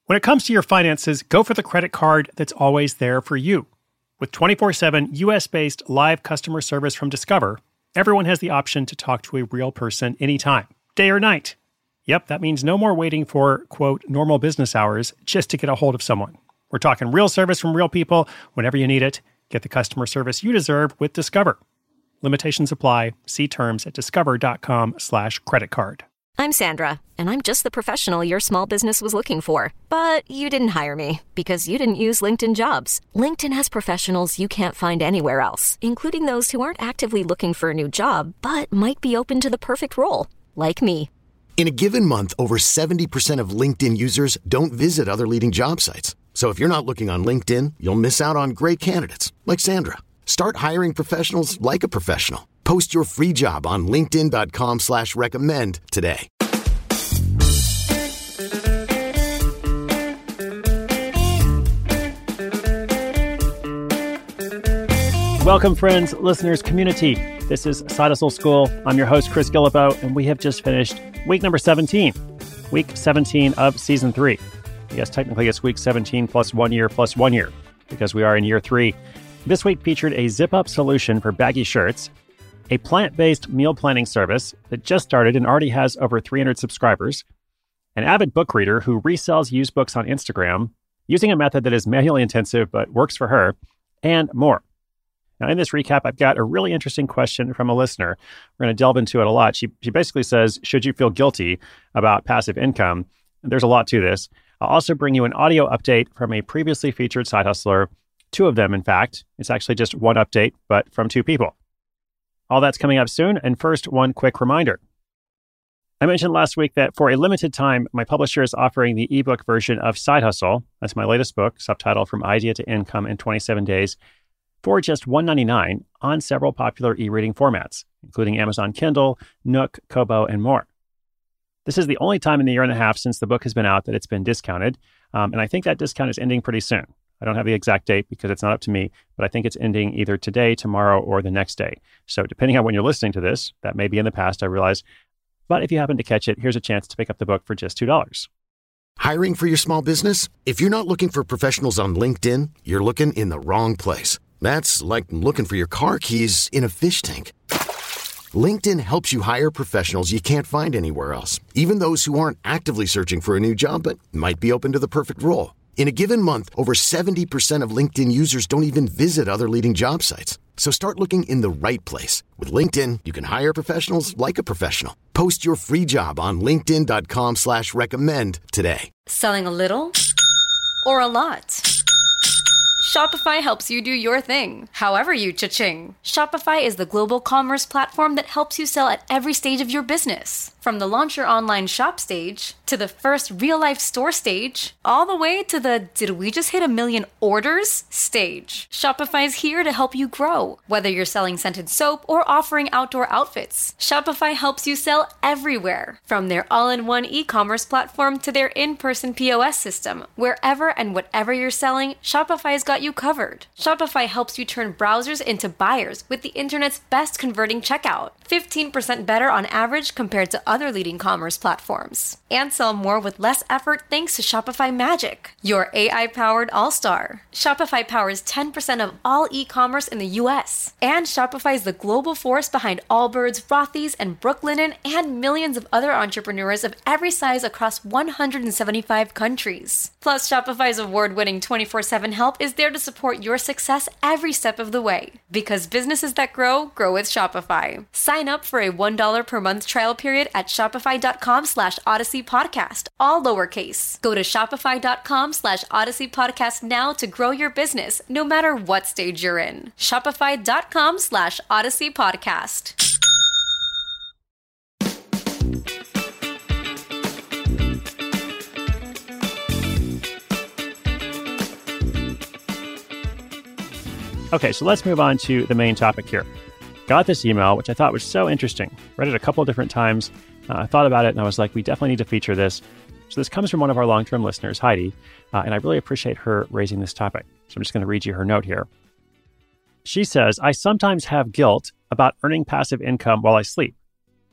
When it comes to your finances, go for the credit card that's always there for you. With 24/7 US-based live customer service from Discover, everyone has the option to talk to a real person anytime, day or night. Yep, that means no more waiting for, quote, normal business hours just to get a hold of someone. We're talking real service from real people whenever you need it. Get the customer service you deserve with Discover. Limitations apply. See terms at discover.com/credit card. I'm Sandra, and I'm just the professional your small business was looking for. But you didn't hire me because you didn't use LinkedIn Jobs. LinkedIn has professionals you can't find anywhere else, including those who aren't actively looking for a new job, but might be open to the perfect role, like me. In a given month, over 70% of LinkedIn users don't visit other leading job sites. So if you're not looking on LinkedIn, you'll miss out on great candidates like Sandra. Start hiring professionals like a professional. Post your free job on linkedin.com/recommend today. Welcome, friends, listeners, community. This is Side Hustle School. I'm your host, Chris Guillebeau, and we have just finished week number 17. Week 17 of season 3. Yes, technically it's week 17 plus 1 year, because we are in year 3. This week featured a zip-up solution for baggy shirts, a plant-based meal planning service that just started and already has over 300 subscribers, an avid book reader who resells used books on Instagram using a method that is manually intensive but works for her, and more. Now, in this recap, I've got a really interesting question from a listener. We're going to delve into it a lot. She basically says, should you feel guilty about passive income? There's a lot to this. I'll also bring you an audio update from a previously featured side hustler. 2 of them, in fact. It's actually just one update, but from 2 people. All that's coming up soon. And first, one quick reminder. I mentioned last week that for a limited time, my publisher is offering the ebook version of Side Hustle. That's my latest book, subtitled From Idea to Income in 27 Days, for just $1.99 on several popular e-reading formats, including Amazon Kindle, Nook, Kobo, and more. This is the only time in the year and a half since the book has been out that it's been discounted, and I think that discount is ending pretty soon. I don't have the exact date because it's not up to me, but I think it's ending either today, tomorrow, or the next day. So depending on when you're listening to this, that may be in the past, I realize. But if you happen to catch it, here's a chance to pick up the book for just $2. Hiring for your small business? If you're not looking for professionals on LinkedIn, you're looking in the wrong place. That's like looking for your car keys in a fish tank. LinkedIn helps you hire professionals you can't find anywhere else, even those who aren't actively searching for a new job but might be open to the perfect role. In a given month, over 70% of LinkedIn users don't even visit other leading job sites. So start looking in the right place. With LinkedIn, you can hire professionals like a professional. Post your free job on linkedin.com/recommend today. Selling a little or a lot? Shopify helps you do your thing, however you cha-ching. Shopify is the global commerce platform that helps you sell at every stage of your business. From the launch your online shop stage, to the first real-life store stage, all the way to the did we just hit 1 million orders stage. Shopify is here to help you grow. Whether you're selling scented soap or offering outdoor outfits, Shopify helps you sell everywhere. From their all-in-one e-commerce platform to their in-person POS system, wherever and whatever you're selling, Shopify's got you covered. Shopify helps you turn browsers into buyers with the internet's best converting checkout. 15% better on average compared to other leading commerce platforms. And sell more with less effort thanks to Shopify Magic, your AI-powered all-star. Shopify powers 10% of all e-commerce in the US. And Shopify is the global force behind Allbirds, Rothy's, and Brooklinen, and millions of other entrepreneurs of every size across 175 countries. Plus, Shopify's award-winning 24/7 help is there to support your success every step of the way. Because businesses that grow, grow with Shopify. Sign up for a $1 per month trial period at shopify.com/Odyssey Podcast, all lowercase. Go to shopify.com/Odyssey Podcast now to grow your business, no matter what stage you're in. Shopify.com/Odyssey Podcast. Okay, so let's move on to the main topic here. Got this email, which I thought was so interesting. Read it a couple of different times. I thought about it and I was like, we definitely need to feature this. So this comes from one of our long-term listeners, Heidi, and I really appreciate her raising this topic. So I'm just going to read you her note here. She says, I sometimes have guilt about earning passive income while I sleep.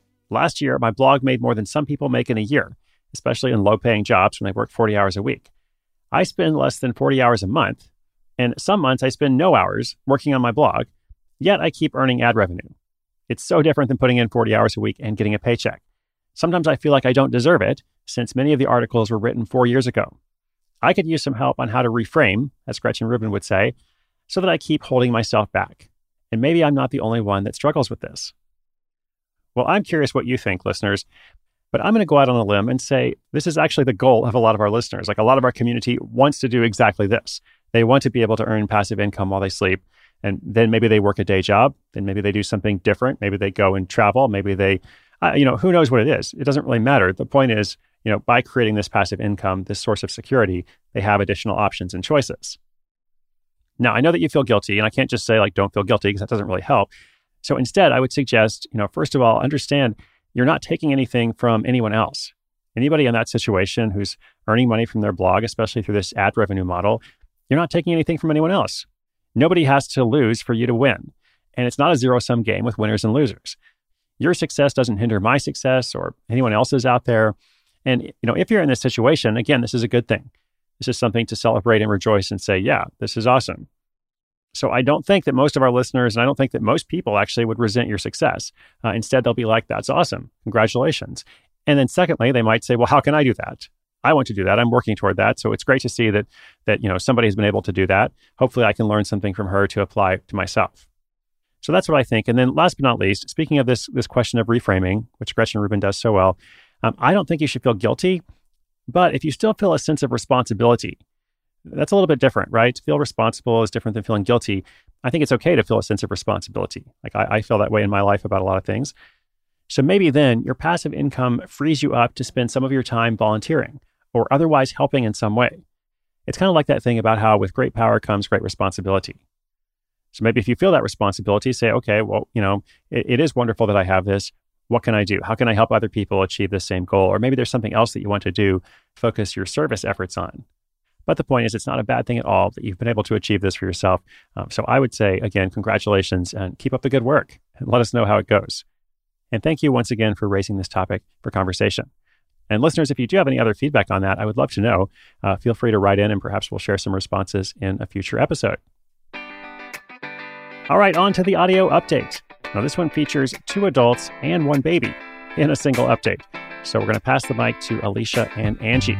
Last year, my blog made more than some people make in a year, especially in low-paying jobs when they work 40 hours a week. I spend less than 40 hours a month, and some months I spend no hours working on my blog, yet I keep earning ad revenue. It's so different than putting in 40 hours a week and getting a paycheck. Sometimes I feel like I don't deserve it, since many of the articles were written 4 years ago. I could use some help on how to reframe, as Gretchen Rubin would say, so that I keep holding myself back. And maybe I'm not the only one that struggles with this. Well, I'm curious what you think, listeners, but I'm going to go out on a limb and say this is actually the goal of a lot of our listeners. Like, a lot of our community wants to do exactly this. They want to be able to earn passive income while they sleep. And then maybe they work a day job. Then maybe they do something different. Maybe they go and travel. Maybe they, who knows what it is. It doesn't really matter. The point is, by creating this passive income, this source of security, they have additional options and choices. Now, I know that you feel guilty, and I can't just say, don't feel guilty, because that doesn't really help. So instead, I would suggest, first of all, understand you're not taking anything from anyone else. Anybody in that situation who's earning money from their blog, especially through this ad revenue model, you're not taking anything from anyone else. Nobody has to lose for you to win. And it's not a zero-sum game with winners and losers. Your success doesn't hinder my success or anyone else's out there. And, if you're in this situation, again, this is a good thing. This is something to celebrate and rejoice and say, yeah, this is awesome. So I don't think that most of our listeners, and I don't think that most people actually would resent your success. Instead, they'll be like, that's awesome. Congratulations. And then secondly, they might say, well, how can I do that? I want to do that. I'm working toward that. So it's great to see that somebody has been able to do that. Hopefully I can learn something from her to apply to myself. So that's what I think. And then last but not least, speaking of this question of reframing, which Gretchen Rubin does so well, I don't think you should feel guilty, but if you still feel a sense of responsibility, that's a little bit different, right? To feel responsible is different than feeling guilty. I think it's okay to feel a sense of responsibility. Like I feel that way in my life about a lot of things. So maybe then your passive income frees you up to spend some of your time volunteering or otherwise helping in some way. It's kind of like that thing about how with great power comes great responsibility. So maybe if you feel that responsibility, say, okay, well, it is wonderful that I have this. What can I do? How can I help other people achieve the same goal? Or maybe there's something else that you want to do, focus your service efforts on. But the point is, it's not a bad thing at all that you've been able to achieve this for yourself. So I would say, again, congratulations and keep up the good work and let us know how it goes. And thank you once again for raising this topic for conversation. And listeners, if you do have any other feedback on that, I would love to know. Feel free to write in and perhaps we'll share some responses in a future episode. All right, on to the audio update. Now this one features 2 adults and 1 baby in a single update. So we're going to pass the mic to Alicia and Angie.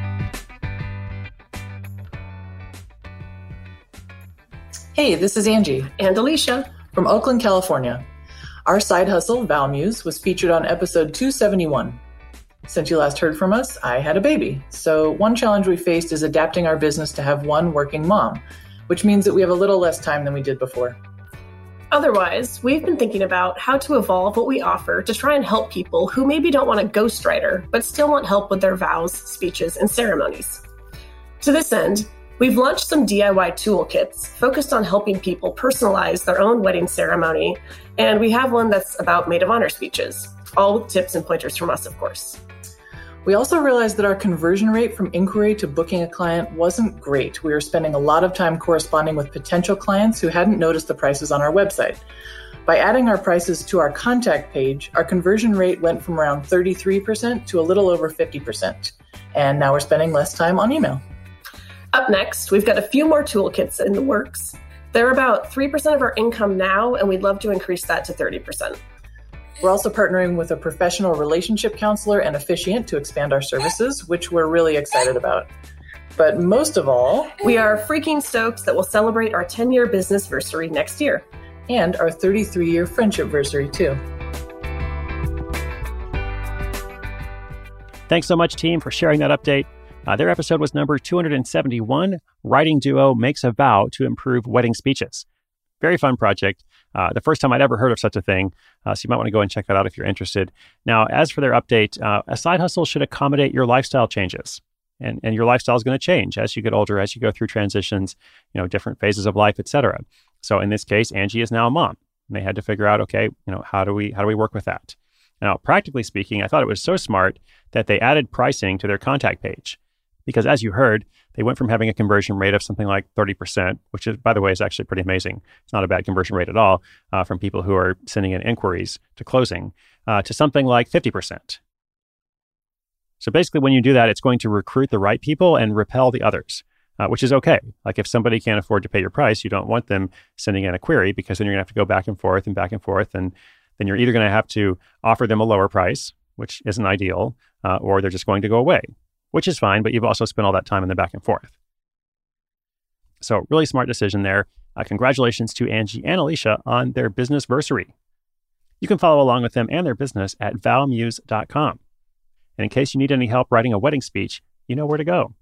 Hey, this is Angie and Alicia from Oakland, California. Our side hustle, ValMuse, was featured on episode 271. Since you last heard from us, I had a baby. So one challenge we faced is adapting our business to have one working mom, which means that we have a little less time than we did before. Otherwise, we've been thinking about how to evolve what we offer to try and help people who maybe don't want a ghostwriter, but still want help with their vows, speeches, and ceremonies. To this end, we've launched some DIY toolkits focused on helping people personalize their own wedding ceremony, and we have one that's about maid of honor speeches, all with tips and pointers from us, of course. We also realized that our conversion rate from inquiry to booking a client wasn't great. We were spending a lot of time corresponding with potential clients who hadn't noticed the prices on our website. By adding our prices to our contact page, our conversion rate went from around 33% to a little over 50%. And now we're spending less time on email. Up next, we've got a few more toolkits in the works. They're about 3% of our income now, and we'd love to increase that to 30%. We're also partnering with a professional relationship counselor and officiant to expand our services, which we're really excited about. But most of all, we are freaking stoked that we'll celebrate our 10-year business-versary next year. And our 33-year friendship-versary, too. Thanks so much, team, for sharing that update. Their episode was number 271, Writing Duo Makes a Vow to Improve Wedding Speeches. Very fun project. The first time I'd ever heard of such a thing. So you might want to go and check that out if you're interested. Now, as for their update, a side hustle should accommodate your lifestyle changes. And your lifestyle is going to change as you get older, as you go through transitions, different phases of life, etc. So in this case, Angie is now a mom. And they had to figure out, okay, how do we work with that? Now, practically speaking, I thought it was so smart that they added pricing to their contact page. Because as you heard, they went from having a conversion rate of something like 30%, which is, by the way, is actually pretty amazing. It's not a bad conversion rate at all from people who are sending in inquiries to closing, to something like 50%. So basically, when you do that, it's going to recruit the right people and repel the others. which is okay. Like if somebody can't afford to pay your price, you don't want them sending in a query because then you're going to have to go back and forth. And then you're either going to have to offer them a lower price, which isn't ideal, or they're just going to go away, which is fine, but you've also spent all that time in the back and forth. So really smart decision there. Congratulations to Angie and Alicia on their businessversary. You can follow along with them and their business at valmuse.com. And in case you need any help writing a wedding speech, you know where to go.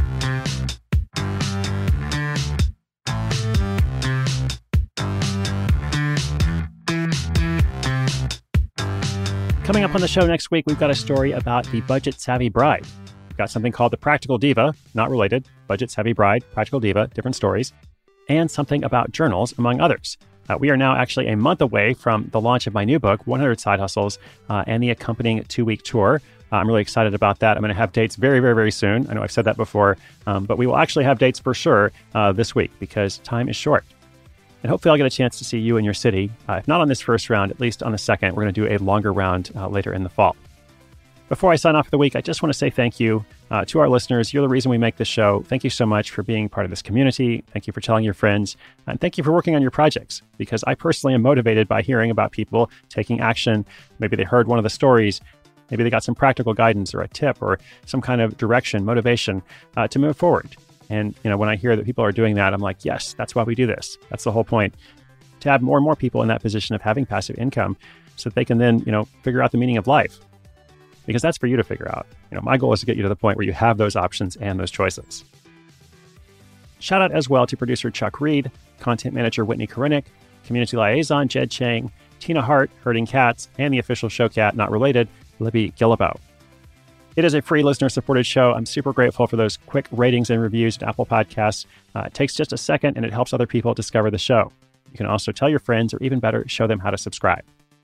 Coming up on the show next week, we've got a story about the budget-savvy bride. We've got something called the Practical Diva, not related, budget-savvy bride, Practical Diva, different stories, and something about journals, among others. We are now actually a month away from the launch of my new book, 100 Side Hustles, and the accompanying 2-week tour. I'm really excited about that. I'm going to have dates very, very, very soon. I know I've said that before, but we will actually have dates for sure this week because time is short. And hopefully I'll get a chance to see you in your city. If not on this first round, at least on the second. We're going to do a longer round later in the fall. Before I sign off for the week, I just want to say thank you to our listeners. You're the reason we make this show. Thank you so much for being part of this community. Thank you for telling your friends. And thank you for working on your projects, because I personally am motivated by hearing about people taking action. Maybe they heard one of the stories. Maybe they got some practical guidance or a tip or some kind of direction, motivation to move forward. And when I hear that people are doing that, I'm like, yes, that's why we do this. That's the whole point, to have more and more people in that position of having passive income so that they can then, figure out the meaning of life. Because that's for you to figure out. My goal is to get you to the point where you have those options and those choices. Shout out as well to producer Chuck Reed, content manager Whitney Korinek, community liaison Jed Chang, Tina Hart, Herding Cats, and the official show cat, not related, Libby Gillibout. It is a free listener-supported show. I'm super grateful for those quick ratings and reviews at Apple Podcasts. It takes just a second, and it helps other people discover the show. You can also tell your friends, or even better, show them how to subscribe.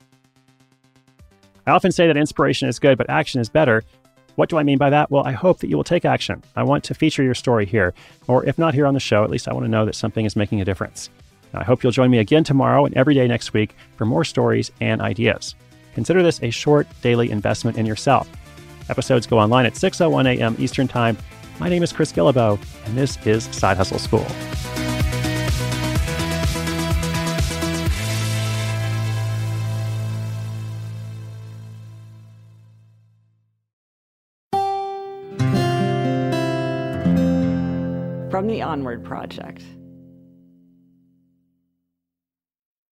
I often say that inspiration is good, but action is better. What do I mean by that? Well, I hope that you will take action. I want to feature your story here, or if not here on the show, at least I want to know that something is making a difference. I hope you'll join me again tomorrow and every day next week for more stories and ideas. Consider this a short daily investment in yourself. Episodes go online at 6:01 a.m. Eastern Time. My name is Chris Guillebeau, and this is Side Hustle School. From the Onward Project.